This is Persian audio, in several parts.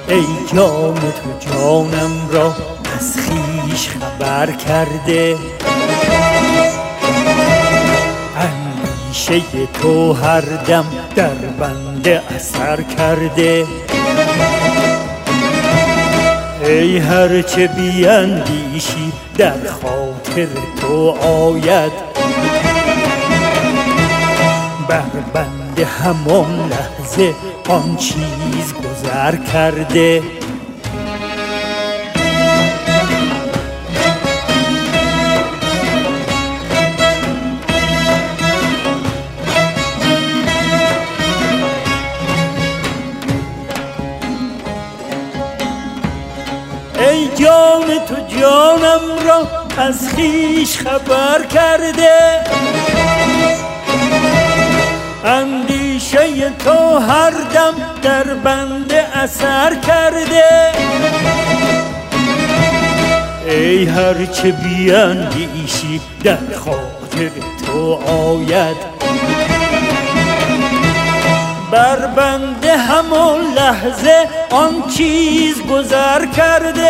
ای جان تو جانم را از خویش خبر کرده، اندیشه تو هر دم در بنده اثر کرده. ای هرچه بیندیشی در خاطر تو آید، بر بنده همان لحظه آن چیز گذر کرده. ای جان تو جانم را از خویش خبر کرده، اندیشه تو هر دم در بنده اثر کرده. ای هرچه بیندیشی در خاطر تو آید، بر بنده همان لحظه آن چیز گذر کرده.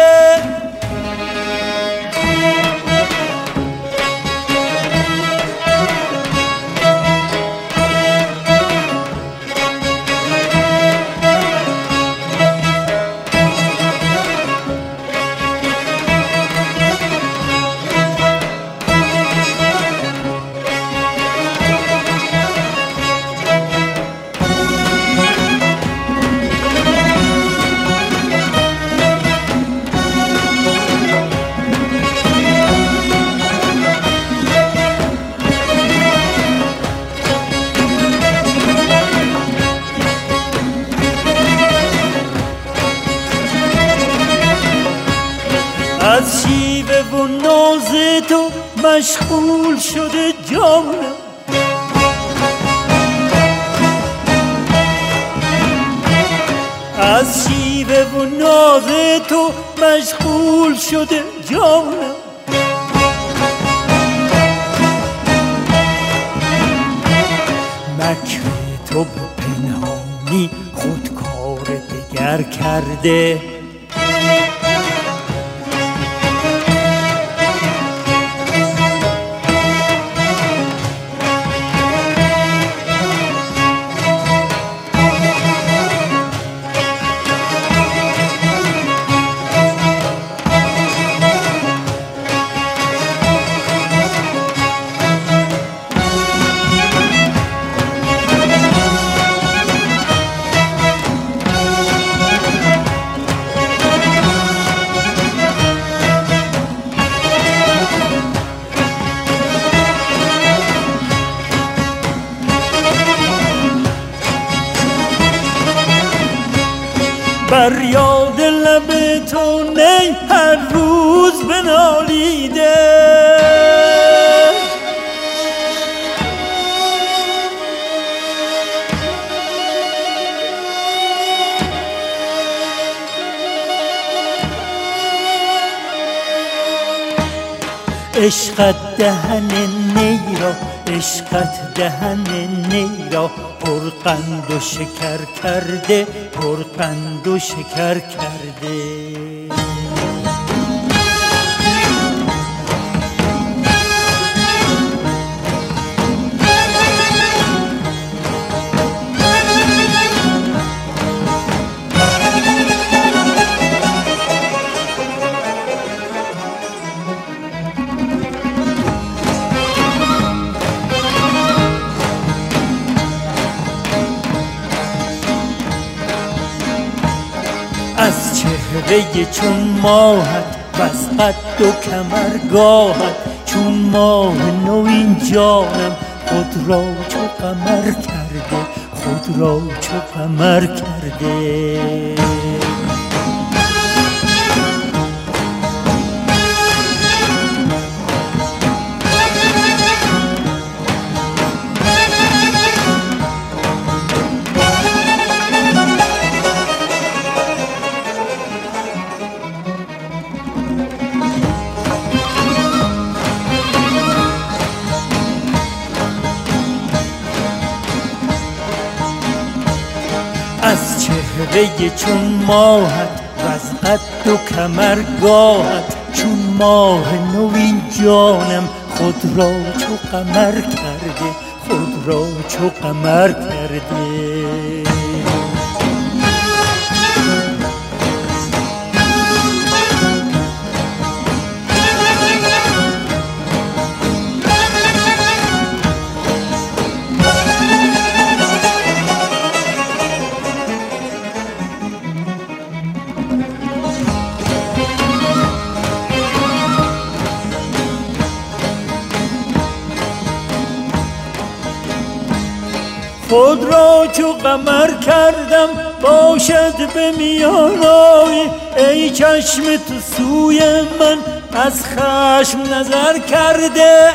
از شیوه و ناز تو مشغول شده جانم، از شیوه و ناز تو مشغول شده جانم. مکر تو به پنهانی خودکار دگر کرده، بر یاد لب تو نی هر روز بنالیده، عشقت دهن نی را، عشقت دهن نی را پرقند و شکر کرده، پرقند و شکر کرده. از چهره چون ماهت وز قد و کمرگاهت، چون ماه نو این جانم خود را چو قمر کرده، خود را چو قمر کرده. از چهره چهره چون ماهت وز قد و کمرگاهت چون ماه نوین جانم خود را چو قمر کرده خود را چو قمر کرده خود را چو قمر کردم باشد به میان آی ای چشم تو سوی من از خشم نظر کرده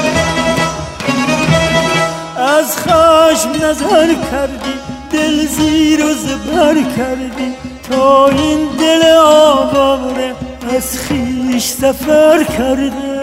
از خشم نظر کردی دل زیر و زبر کردی تا این دل آواره از خویش سفر کرده